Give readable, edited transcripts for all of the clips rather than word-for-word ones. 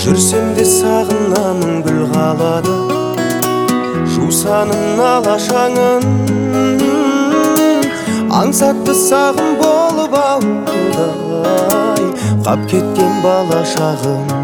Жүрсем де сағынамын гүл қалада, жусанын алашаңын. Аңсатты сағым болып ауылдай, қап кеткен бала шағым.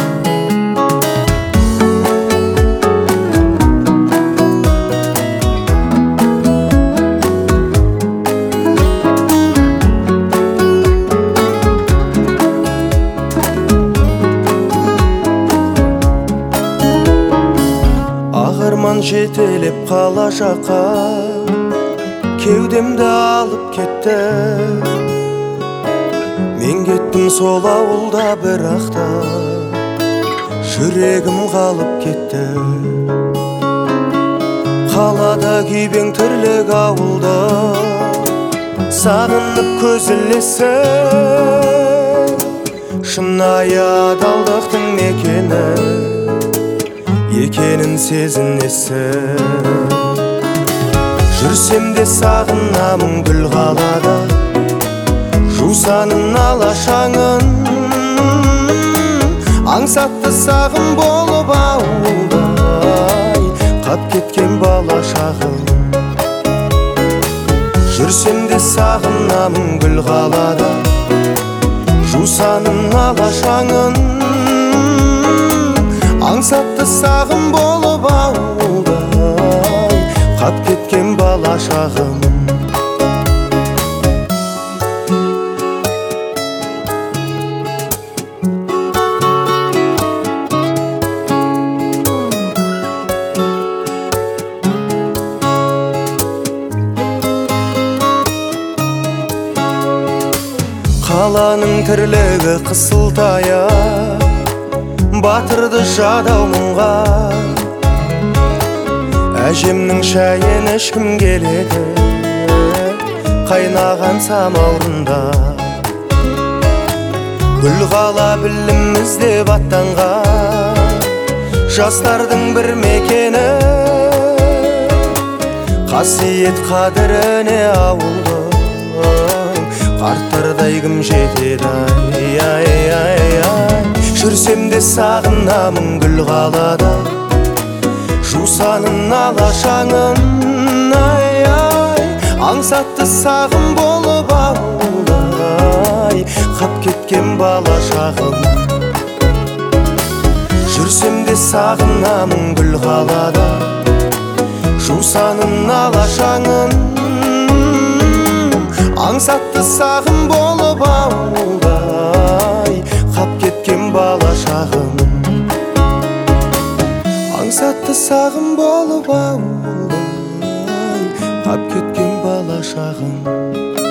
Ағырман жетелеп қала жаққа, кеудемді алып кетті. Мен кеттім сол ауылда бірақта, жүрегім қалып кетті. Қалада күйбең тірлік ауылда, сағынып көз ілесі. Шынайы адалдықтың мекені екенін сезінесі. Жүрсем де сағынамын гүл қалада, жусанын алашаңын. Аңсатты сағым болып ауылдай, қап кеткен бала шағым. Жүрсем де сағынамын гүл қалада, жусанын алашаңын. Аңсатты сағым болып ауылдай, қап кеткен бала шағым. Қаланың тірлігі қысылтая, батырды жадау мұңға. Әжемнің шайын ішкім келеді, қайнаған самаурында. Гүл қала білім іздеп аттанған, жастардың бір мекені. Қасиет қадіріне ауылды, қарттардай кім жетеді, ай. Жүрсем де сағынамын гүл қалада, жусанын алашаңын. Аңсатты сағым болып ауылдай, қап кеткен бала шағым. Жүрсем де сағынамын гүл қалада, жусанын алашаңын. Аңсатты сағым болып ауылдай, қап кеткен бала шағым. Аңсатты сағым болып ауылдай, қап кеткен бала шағым.